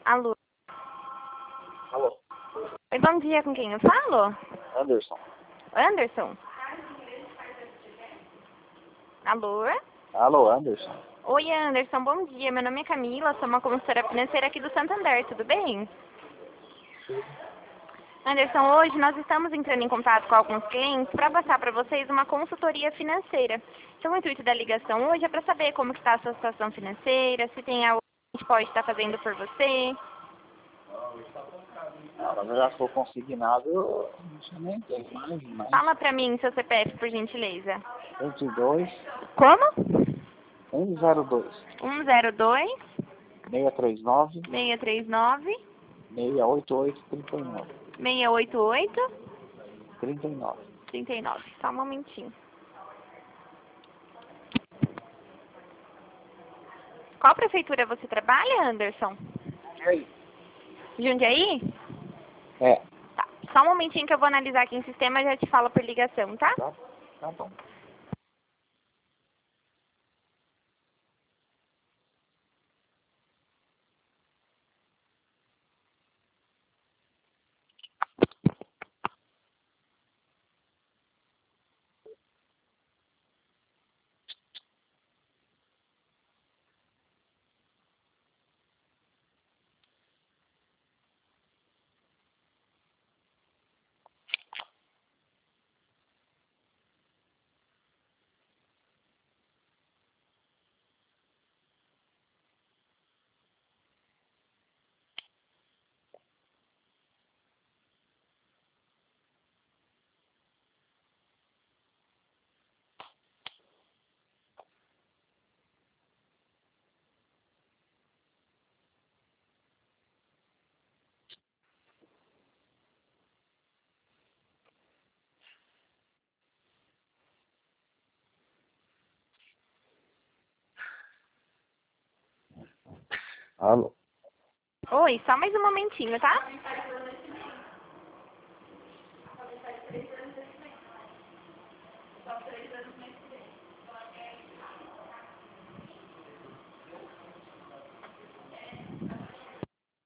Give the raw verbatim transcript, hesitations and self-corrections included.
Alô. Alô, Oi, bom dia, com quem eu falo? Anderson. Anderson? Alô? Alô, Anderson. Oi, Anderson, bom dia. Meu nome é Camila, sou uma consultora financeira aqui do Santander, tudo bem? Anderson, hoje nós estamos entrando em contato com alguns clientes para passar para vocês uma consultoria financeira. Então, o intuito da ligação hoje é para saber como está a sua situação financeira, se tem algo que a gente pode estar fazendo por você. Cara, eu já sou consignado, eu não nem tenho mais, mais. Fala para mim seu C P F, por gentileza. vinte e dois, Como? cento e dois, um zero dois, seiscentos e trinta e nove, seis três nove, seiscentos e oitenta e oito, trinta e nove. seis oito oito, trinta e nove. trinta e nove. Só um momentinho. Qual prefeitura você trabalha, Anderson? E aí? Jundiaí? É, Tá. Só um momentinho que eu vou analisar aqui em sistema e já te falo por ligação, tá? tá, tá bom. Alô. Oi, só mais um momentinho, tá?